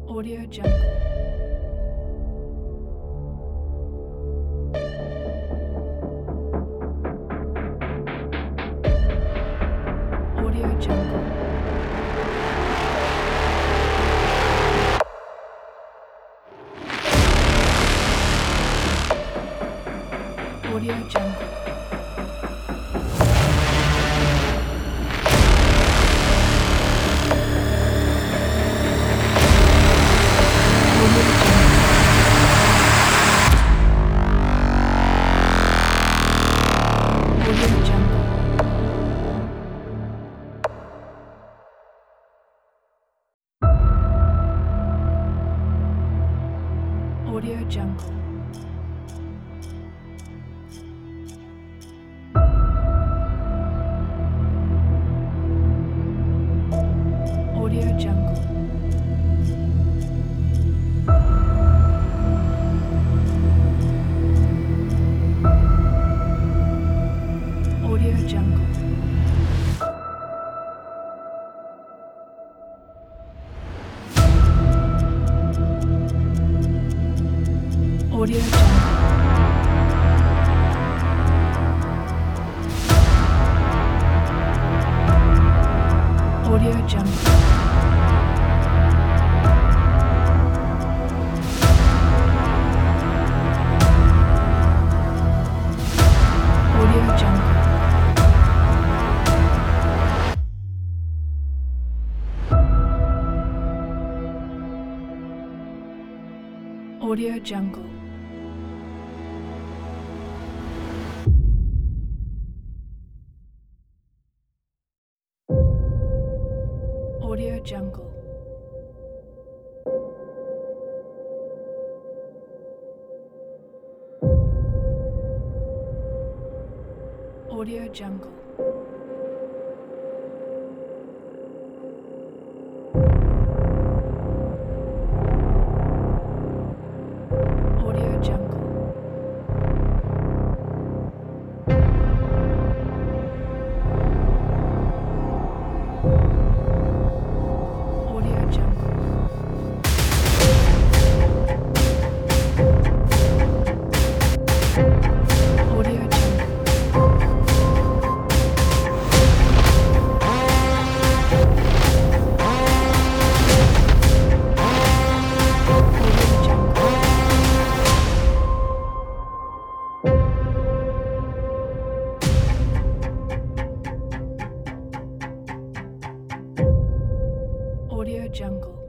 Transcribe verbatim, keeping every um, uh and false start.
Audio Jungle. Audio Jungle. Audio Jungle. Audio Jungle. Audio Jungle. Audio Jungle. Audio Jungle. Audio Jungle. Audio Jungle. Audio Jungle. Audio Jungle. Audio Jungle. Audio Jungle. Audio Jungle. Audio Jungle. Audio Jungle.